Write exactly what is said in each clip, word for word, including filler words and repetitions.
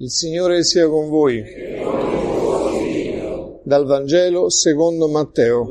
Il Signore sia con voi. Dal Vangelo secondo Matteo.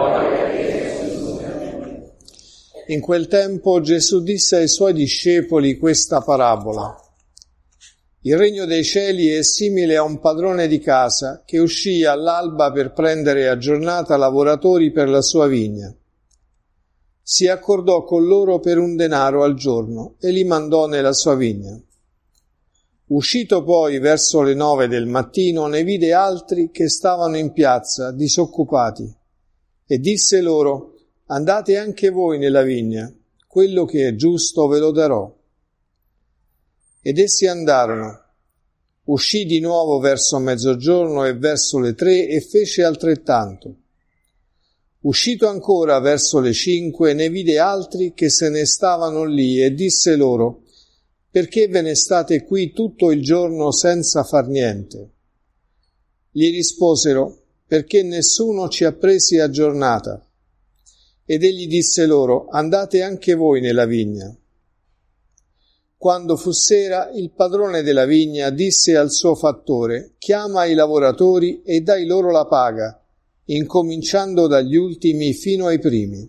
In quel tempo Gesù disse ai suoi discepoli questa parabola. Il regno dei cieli è simile a un padrone di casa che uscì all'alba per prendere a giornata lavoratori per la sua vigna. Si accordò con loro per un denaro al giorno e li mandò nella sua vigna. Uscito poi verso le nove del mattino, ne vide altri che stavano in piazza, disoccupati, e disse loro: andate anche voi nella vigna, quello che è giusto ve lo darò. Ed essi andarono. Uscì di nuovo verso mezzogiorno e verso le tre e fece altrettanto. Uscito ancora verso le cinque, ne vide altri che se ne stavano lì e disse loro: perché ve ne state qui tutto il giorno senza far niente? Gli risposero: perché nessuno ci ha presi a giornata. Ed egli disse loro: andate anche voi nella vigna. Quando fu sera, il padrone della vigna disse al suo fattore: chiama i lavoratori e dai loro la paga, incominciando dagli ultimi fino ai primi.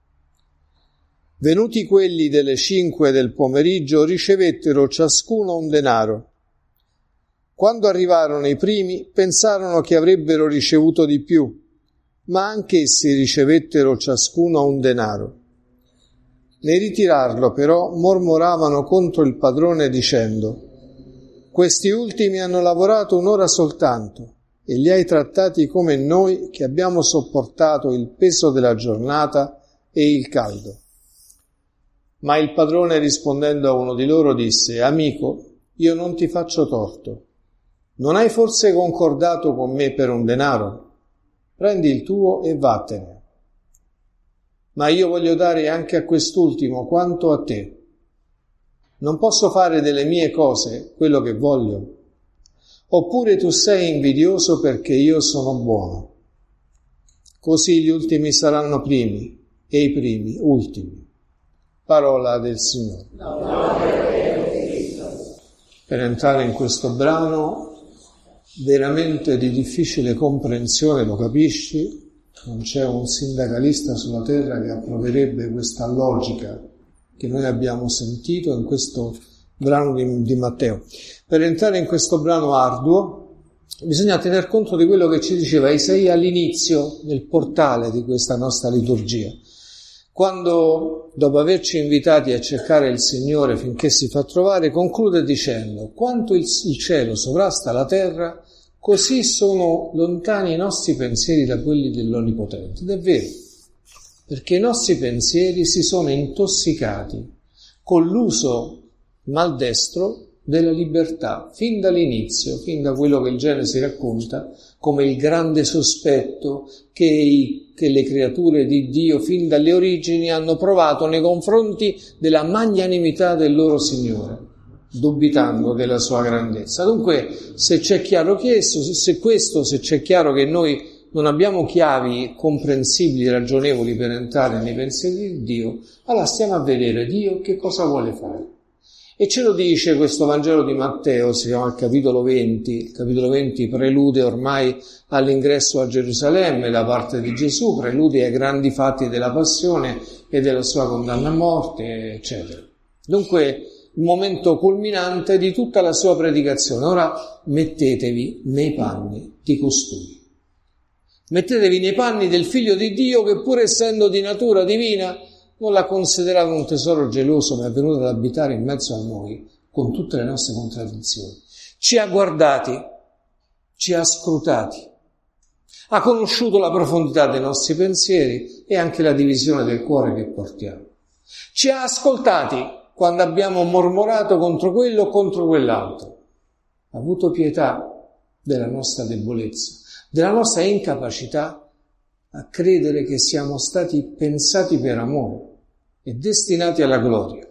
Venuti quelli delle cinque del pomeriggio, ricevettero ciascuno un denaro. Quando arrivarono i primi, pensarono che avrebbero ricevuto di più, ma anch'essi ricevettero ciascuno un denaro. Nel ritirarlo, però, mormoravano contro il padrone dicendo: questi ultimi hanno lavorato un'ora soltanto, e li hai trattati come noi che abbiamo sopportato il peso della giornata e il caldo. Ma il padrone, rispondendo a uno di loro, disse: amico, io non ti faccio torto. Non hai forse concordato con me per un denaro? Prendi il tuo e vattene. Ma io voglio dare anche a quest'ultimo quanto a te. Non posso fare delle mie cose quello che voglio? Oppure tu sei invidioso perché io sono buono? Così gli ultimi saranno primi e i primi ultimi. Parola del Signore. Per entrare in questo brano veramente di difficile comprensione, lo capisci? Non c'è un sindacalista sulla terra che approverebbe questa logica che noi abbiamo sentito in questo brano di, di Matteo. Per entrare in questo brano arduo bisogna tener conto di quello che ci diceva Isaia all'inizio, nel portale di questa nostra liturgia. Quando, dopo averci invitati a cercare il Signore finché si fa trovare, conclude dicendo: quanto il, il cielo sovrasta la terra, così sono lontani i nostri pensieri da quelli dell'Onnipotente. Ed è vero, perché i nostri pensieri si sono intossicati con l'uso maldestro della libertà, fin dall'inizio, fin da quello che il Genesi racconta, come il grande sospetto che, i, che le creature di Dio fin dalle origini hanno provato nei confronti della magnanimità del loro Signore, dubitando della sua grandezza. Dunque, se c'è chiaro questo, se questo, se c'è chiaro che noi non abbiamo chiavi comprensibili, ragionevoli per entrare nei pensieri di Dio, allora stiamo a vedere Dio che cosa vuole fare. E ce lo dice questo Vangelo di Matteo, si chiama il capitolo venti. Il capitolo venti prelude ormai all'ingresso a Gerusalemme da parte di Gesù, prelude ai grandi fatti della passione e della sua condanna a morte, eccetera. Dunque, il momento culminante di tutta la sua predicazione. Ora mettetevi nei panni di costui. Mettetevi nei panni del Figlio di Dio che, pur essendo di natura divina, non l'ha considerato un tesoro geloso, ma è venuto ad abitare in mezzo a noi con tutte le nostre contraddizioni. Ci ha guardati, ci ha scrutati, ha conosciuto la profondità dei nostri pensieri e anche la divisione del cuore che portiamo. Ci ha ascoltati quando abbiamo mormorato contro quello o contro quell'altro. Ha avuto pietà della nostra debolezza, della nostra incapacità a credere che siamo stati pensati per amore e destinati alla gloria.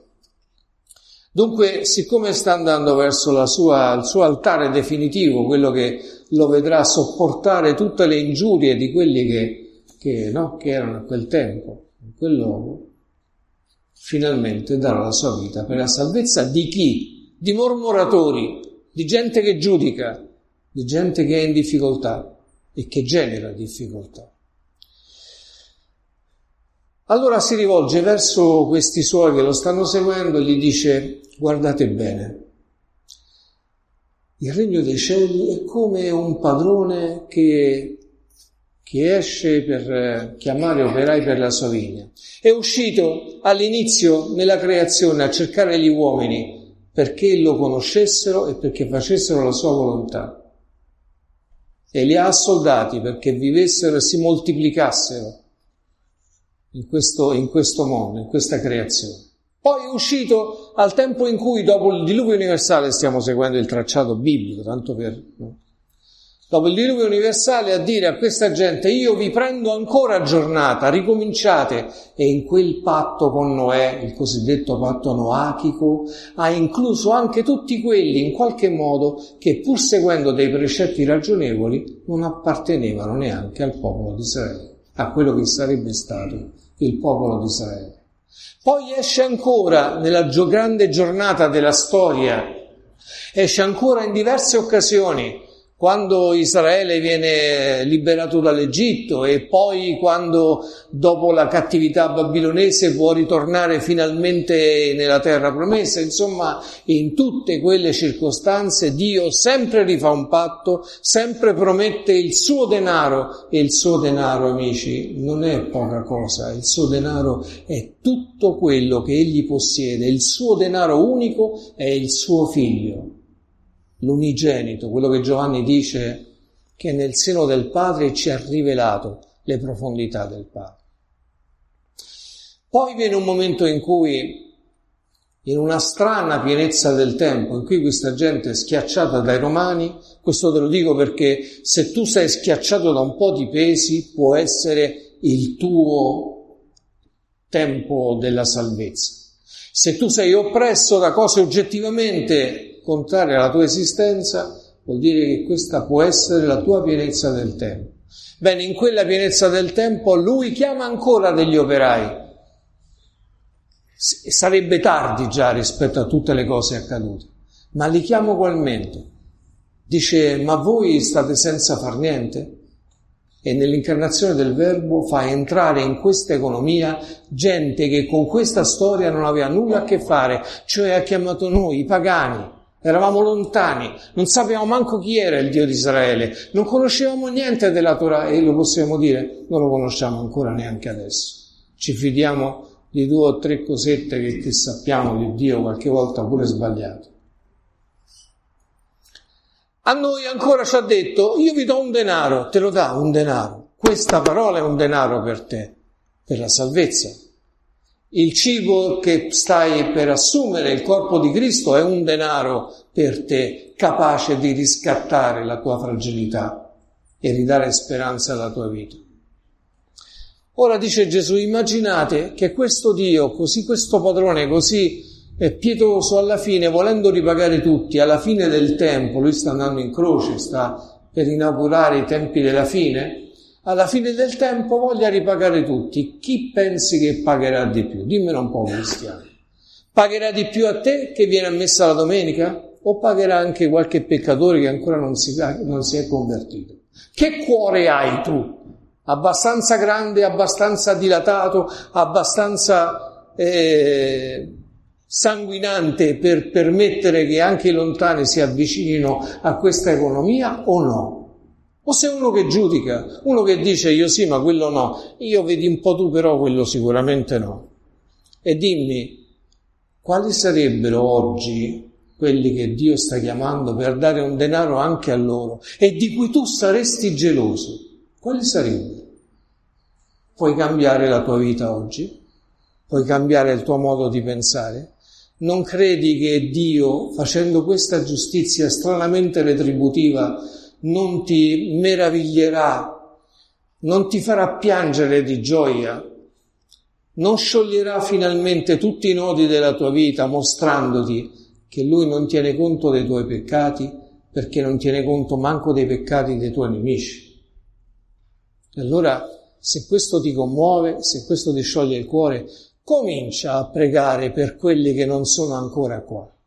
Dunque, siccome sta andando verso la sua, il suo altare definitivo, quello che lo vedrà sopportare tutte le ingiurie di quelli che, che, no, che erano a quel tempo, in quel luogo, finalmente darà la sua vita per la salvezza di chi? Di mormoratori di gente che giudica, di gente che è in difficoltà e che genera difficoltà. Allora si rivolge verso questi suoi che lo stanno seguendo e gli dice: guardate bene, il regno dei cieli è come un padrone che, che esce per chiamare operai per la sua vigna. È uscito all'inizio nella creazione a cercare gli uomini perché lo conoscessero e perché facessero la sua volontà. E li ha assoldati perché vivessero e si moltiplicassero in questo, in questo mondo, in questa creazione. Poi è uscito al tempo in cui, dopo il diluvio universale, stiamo seguendo il tracciato biblico, tanto per... No? Dopo il diluvio universale, a dire a questa gente: io vi prendo ancora giornata, ricominciate. E in quel patto con Noè, il cosiddetto patto noachico, ha incluso anche tutti quelli, in qualche modo, che pur seguendo dei precetti ragionevoli, non appartenevano neanche al popolo di Israele, a quello che sarebbe stato il popolo di Israele. Poi esce ancora nella grande giornata della storia, esce ancora in diverse occasioni, quando Israele viene liberato dall'Egitto e poi quando dopo la cattività babilonese può ritornare finalmente nella terra promessa. Insomma, in tutte quelle circostanze Dio sempre rifà un patto, sempre promette il suo denaro, e il suo denaro, amici, non è poca cosa, il suo denaro è tutto quello che egli possiede, il suo denaro unico è il suo figlio, l'unigenito, quello che Giovanni dice che nel seno del Padre ci ha rivelato le profondità del Padre. Poi viene un momento in cui, in una strana pienezza del tempo, in cui questa gente è schiacciata dai romani, questo te lo dico perché se tu sei schiacciato da un po' di pesi, può essere il tuo tempo della salvezza. Se tu sei oppresso da cose oggettivamente contrarie alla tua esistenza, vuol dire che questa può essere la tua pienezza del tempo. Bene, in quella pienezza del tempo lui chiama ancora degli operai. Sarebbe tardi già rispetto a tutte le cose accadute, ma li chiama ugualmente. Dice: ma voi state senza far niente? E nell'incarnazione del Verbo fa entrare in questa economia gente che con questa storia non aveva nulla a che fare, cioè ha chiamato noi, i pagani. Eravamo lontani, non sapevamo manco chi era il Dio di Israele, non conoscevamo niente della Torah e lo possiamo dire, non lo conosciamo ancora neanche adesso. Ci fidiamo di due o tre cosette che, che sappiamo di Dio, qualche volta pure sbagliato. A noi ancora ci ha detto: io vi do un denaro, te lo dà un denaro. Questa parola è un denaro per te, per la salvezza. Il cibo che stai per assumere, il corpo di Cristo, è un denaro per te, capace di riscattare la tua fragilità e ridare speranza alla tua vita. Ora dice Gesù: immaginate che questo Dio, così questo padrone così è pietoso, alla fine, volendo ripagare tutti, alla fine del tempo, lui sta andando in croce, sta per inaugurare i tempi della fine, alla fine del tempo voglia ripagare tutti. Chi pensi che pagherà di più? Dimmelo un po', cristiano. Pagherà di più a te che viene a messa la domenica? O pagherà anche qualche peccatore che ancora non si, non si è convertito? Che cuore hai tu? Abbastanza grande, abbastanza dilatato, abbastanza eh, sanguinante per permettere che anche i lontani si avvicinino a questa economia o no? O sei uno che giudica, uno che dice: io sì, ma quello no, io vedi un po' tu, però quello sicuramente no. E dimmi, quali sarebbero oggi quelli che Dio sta chiamando per dare un denaro anche a loro e di cui tu saresti geloso? Quali sarebbero? Puoi cambiare la tua vita oggi? Puoi cambiare il tuo modo di pensare? Non credi che Dio, facendo questa giustizia stranamente retributiva, non ti meraviglierà, non ti farà piangere di gioia, non scioglierà finalmente tutti i nodi della tua vita mostrandoti che Lui non tiene conto dei tuoi peccati, perché non tiene conto manco dei peccati dei tuoi nemici. E allora, se questo ti commuove, se questo ti scioglie il cuore, comincia a pregare per quelli che non sono ancora qua.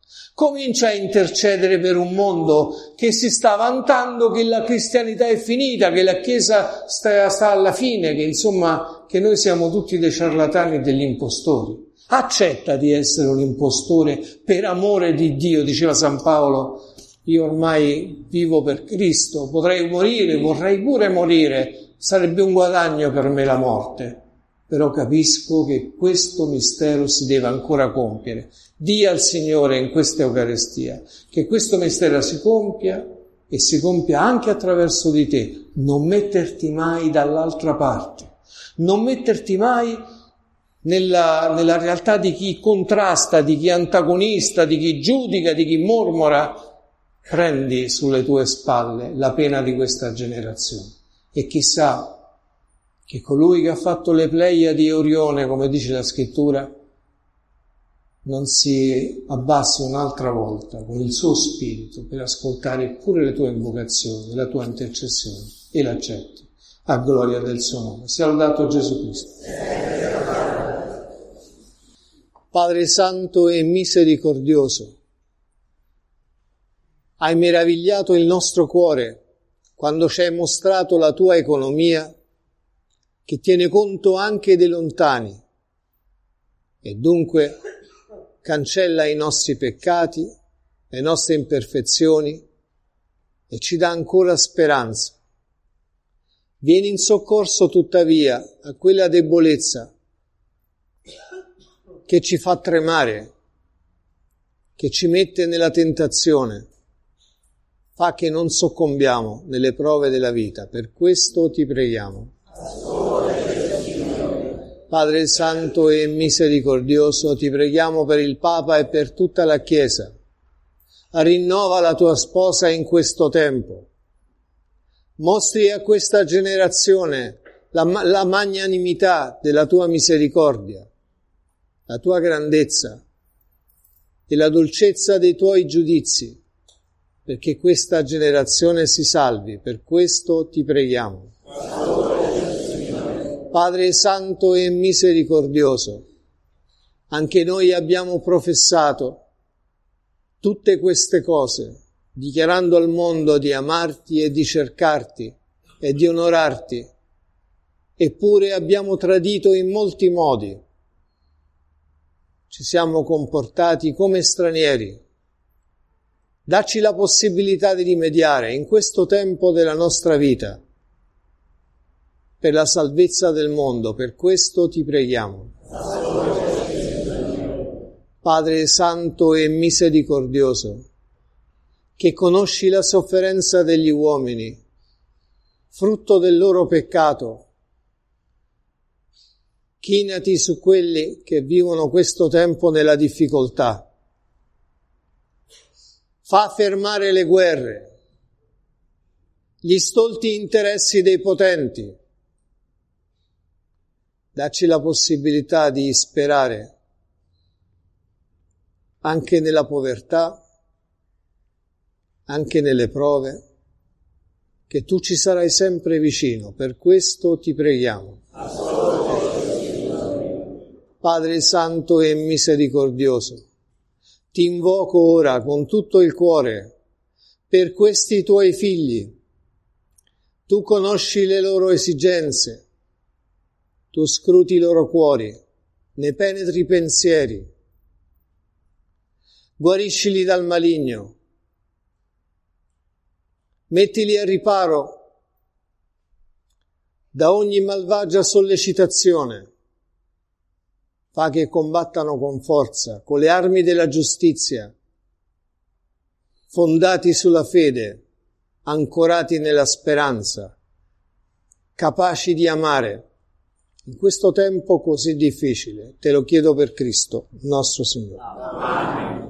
Comincia a intercedere per un mondo che si sta vantando che la cristianità è finita, che la Chiesa sta, sta alla fine, che insomma che noi siamo tutti dei ciarlatani e degli impostori. Accetta di essere un impostore per amore di Dio, diceva San Paolo. Io ormai vivo per Cristo, potrei morire, vorrei pure morire, sarebbe un guadagno per me la morte. Però capisco che questo mistero si deve ancora compiere. Dì al Signore in questa Eucaristia che questo mistero si compia e si compia anche attraverso di te. Non metterti mai dall'altra parte, non metterti mai nella, nella realtà di chi contrasta, di chi è antagonista, di chi giudica, di chi mormora. Prendi sulle tue spalle la pena di questa generazione e chissà che colui che ha fatto le Pleiadi di Orione, come dice la Scrittura, non si abbassi un'altra volta con il suo spirito per ascoltare pure le tue invocazioni, la tua intercessione e l'accetti a gloria del suo nome. Sia lodato Gesù Cristo. Padre Santo e misericordioso, hai meravigliato il nostro cuore quando ci hai mostrato la tua economia che tiene conto anche dei lontani e dunque cancella i nostri peccati, le nostre imperfezioni e ci dà ancora speranza. Vieni in soccorso tuttavia a quella debolezza che ci fa tremare, che ci mette nella tentazione, fa che non soccombiamo nelle prove della vita. Per questo ti preghiamo. Padre Santo e misericordioso, ti preghiamo per il Papa e per tutta la Chiesa. Rinnova la tua sposa in questo tempo. Mostri a questa generazione la, la magnanimità della tua misericordia, la tua grandezza e la dolcezza dei tuoi giudizi, perché questa generazione si salvi. Per questo ti preghiamo. Padre Santo e misericordioso, anche noi abbiamo professato tutte queste cose, dichiarando al mondo di amarti e di cercarti e di onorarti, eppure abbiamo tradito in molti modi. Ci siamo comportati come stranieri. Dacci la possibilità di rimediare in questo tempo della nostra vita, per la salvezza del mondo. Per questo ti preghiamo. Padre Santo e misericordioso, che conosci la sofferenza degli uomini, frutto del loro peccato, chinati su quelli che vivono questo tempo nella difficoltà. Fa fermare le guerre, gli stolti interessi dei potenti. Dacci la possibilità di sperare anche nella povertà, anche nelle prove, che tu ci sarai sempre vicino. Per questo ti preghiamo. Padre Santo e misericordioso, ti invoco ora con tutto il cuore per questi tuoi figli. Tu conosci le loro esigenze, tu scruti i loro cuori, ne penetri i pensieri, guariscili dal maligno, mettili a riparo da ogni malvagia sollecitazione, fa che combattano con forza, con le armi della giustizia, fondati sulla fede, ancorati nella speranza, capaci di amare. In questo tempo così difficile, te lo chiedo per Cristo, nostro Signore. Amen.